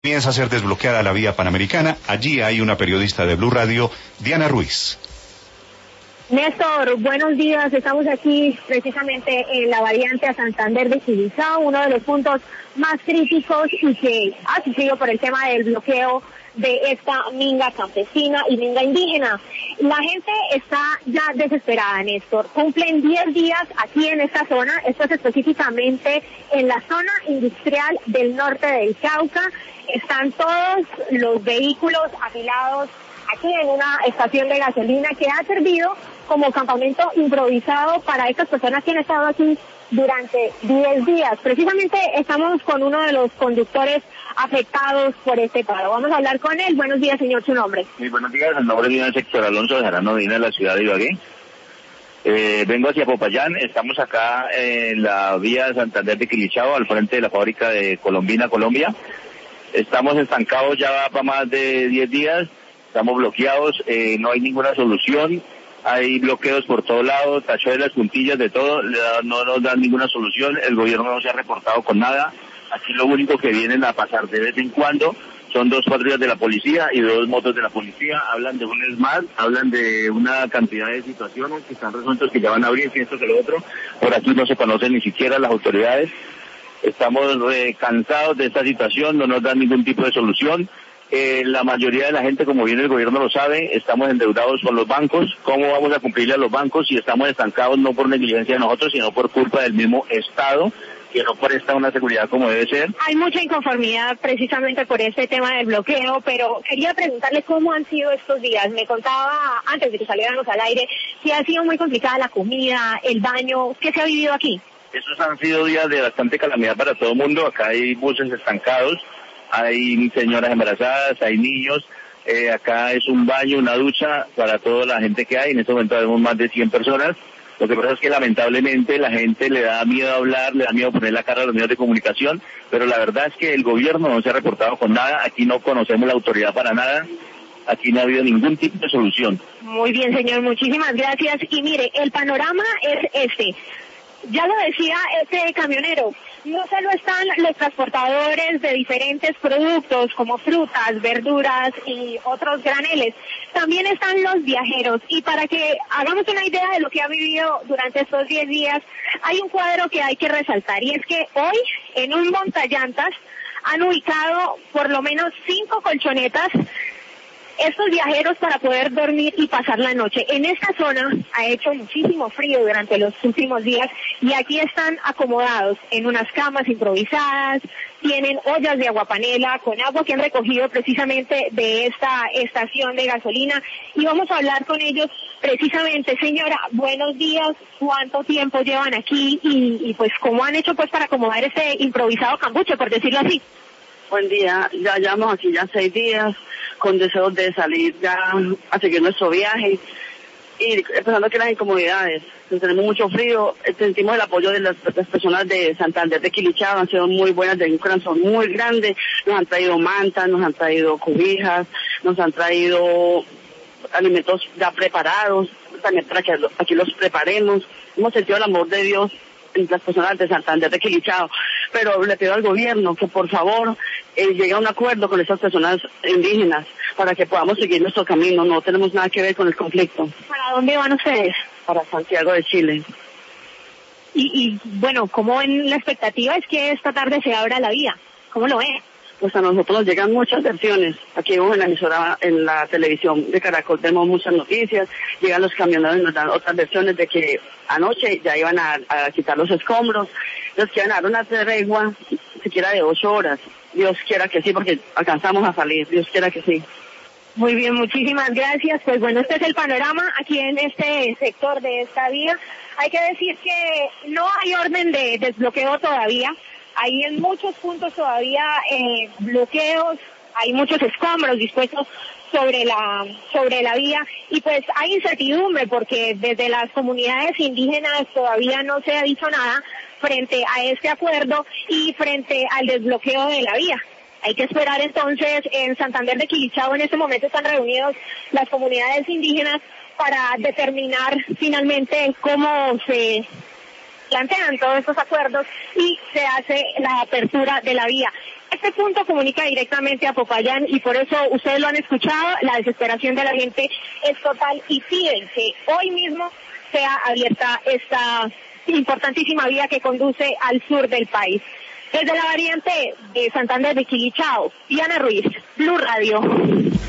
Comienza a ser desbloqueada la vía panamericana. Allí hay una periodista de Blue Radio, Diana Ruiz. Néstor, buenos días. Estamos aquí precisamente en la variante a Santander de Quilichao, uno de los puntos más críticos y que ha sufrido por el tema del bloqueo de esta minga campesina y minga indígena. La gente está ya desesperada, Néstor. Cumplen 10 días aquí en esta zona, esto es específicamente en la zona industrial del norte del Cauca. Están todos los vehículos apilados aquí en una estación de gasolina que ha servido como campamento improvisado para estas personas que han estado aquí durante 10 días. Precisamente estamos con uno de los conductores afectados por este paro. Vamos a hablar con él. Buenos días, señor, su nombre. Muy buenos días, el nombre mío es Héctor Alonso de Jarano Medina, de la ciudad de Ibagué. Vengo hacia Popayán, estamos acá en la vía Santander de Quilichao, al frente de la fábrica de Colombina, Colombia. Estamos estancados ya para más de 10 días, estamos bloqueados, no hay ninguna solución. Hay bloqueos por todos lados, tacho de las puntillas, de todo, no nos dan ninguna solución, el gobierno no se ha reportado con nada. Aquí lo único que vienen a pasar de vez en cuando son 2 patrullas de la policía y 2 motos de la policía, hablan de un ESMAD, hablan de una cantidad de situaciones que están resueltos, que ya van a abrir, que esto, que lo otro. Por aquí no se conocen ni siquiera las autoridades. Estamos cansados de esta situación, no nos dan ningún tipo de solución. La mayoría de la gente, como bien el gobierno lo sabe, estamos endeudados con los bancos. ¿Cómo vamos a cumplirle a los bancos si estamos estancados no por negligencia de nosotros, sino por culpa del mismo Estado, que no presta una seguridad como debe ser? Hay mucha inconformidad precisamente por este tema del bloqueo, pero quería preguntarle cómo han sido estos días. Me contaba antes de que saliéramos al aire que ha sido muy complicada la comida, el baño. ¿Qué se ha vivido aquí? Esos han sido días de bastante calamidad para todo el mundo. Acá hay buses estancados, hay señoras embarazadas, hay niños. Acá es un baño, una ducha para toda la gente que hay. En este momento tenemos más de 100 personas. Lo que pasa es que lamentablemente la gente le da miedo hablar, le da miedo poner la cara a los medios de comunicación, pero la verdad es que el gobierno no se ha reportado con nada. Aquí no conocemos la autoridad para nada. Aquí no ha habido ningún tipo de solución. Muy bien, señor, muchísimas gracias. Y mire, el panorama es este. Ya lo decía este camionero, no solo están los transportadores de diferentes productos como frutas, verduras y otros graneles, también están los viajeros. Y para que hagamos una idea de lo que ha vivido durante estos 10 días, hay un cuadro que hay que resaltar, y es que hoy en un montallantas han ubicado por lo menos 5 colchonetas estos viajeros para poder dormir y pasar la noche. En esta zona ha hecho muchísimo frío durante los últimos días y aquí están acomodados en unas camas improvisadas, tienen ollas de aguapanela con agua que han recogido precisamente de esta estación de gasolina y vamos a hablar con ellos precisamente. Señora, buenos días, ¿cuánto tiempo llevan aquí y pues cómo han hecho pues para acomodar este improvisado cambuche, por decirlo así? Buen día, ya llevamos aquí ya 6 días con deseos de salir ya a seguir nuestro viaje y empezando aquí las incomodidades. Tenemos mucho frío, sentimos el apoyo de las personas de Santander de Quilichao, han sido muy buenas, de un corazón muy grande, nos han traído mantas, nos han traído cobijas, nos han traído alimentos ya preparados, también para que aquí los preparemos. Hemos sentido el amor de Dios en las personas de Santander de Quilichao, pero le pido al gobierno que por favor llegue a un acuerdo con esas personas indígenas para que podamos seguir nuestro camino. No tenemos nada que ver con el conflicto. ¿Para dónde van ustedes? Para Santiago de Chile. Y bueno, ¿cómo en la expectativa es que esta tarde se abra la vía? ¿Cómo lo ve? Pues a nosotros nos llegan muchas versiones. Aquí en la emisora, en la televisión de Caracol vemos muchas noticias, llegan los camioneros y nos dan otras versiones de que anoche ya iban a quitar los escombros, nos quieren dar una tregua siquiera de 8 horas. Dios quiera que sí, porque alcanzamos a salir, Dios quiera que sí. Muy bien, muchísimas gracias. Pues bueno, este es el panorama aquí en este sector de esta vía. Hay que decir que no hay orden de desbloqueo todavía. Hay en muchos puntos todavía bloqueos, hay muchos escombros dispuestos sobre la vía y pues hay incertidumbre porque desde las comunidades indígenas todavía no se ha dicho nada frente a este acuerdo y frente al desbloqueo de la vía. Hay que esperar entonces. En Santander de Quilichao en este momento están reunidos las comunidades indígenas para determinar finalmente cómo se plantean todos estos acuerdos y se hace la apertura de la vía. Este punto comunica directamente a Popayán y por eso ustedes lo han escuchado, la desesperación de la gente es total y piden que hoy mismo sea abierta esta importantísima vía que conduce al sur del país. Desde la variante de Santander de Quilichao, Diana Ruiz, Blue Radio.